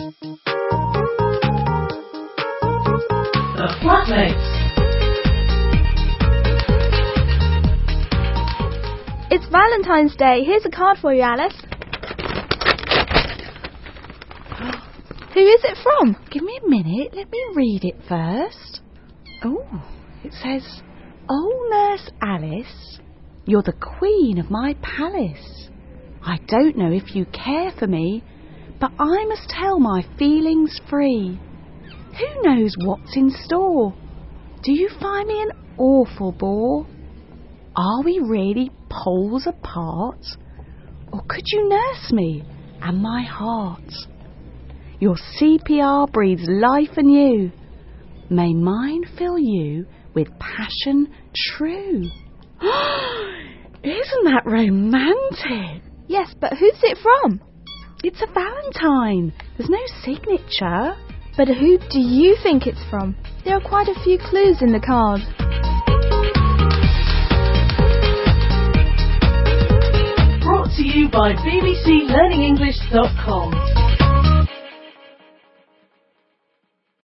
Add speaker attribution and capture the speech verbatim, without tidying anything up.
Speaker 1: The Flatmates.
Speaker 2: It's Valentine's Day. Here's a card for you, Alice. Who is it from?
Speaker 3: Give me a minute. Let me read it first. Oh, it says, "Oh, Nurse Alice, you're the queen of my palace. I don't know if you care for me, but I must tell my feelings free. Who knows what's in store? Do you find me an awful bore? Are we really poles apart? Or could you nurse me and my heart? Your C P R breathes life anew. May mine fill you with passion true." Isn't that romantic?
Speaker 2: Yes, but who's it from?
Speaker 3: It's a Valentine. There's no signature.
Speaker 2: But who do you think it's from? There are quite a few clues in the card.
Speaker 1: Brought to you by B B C Learning English dot com.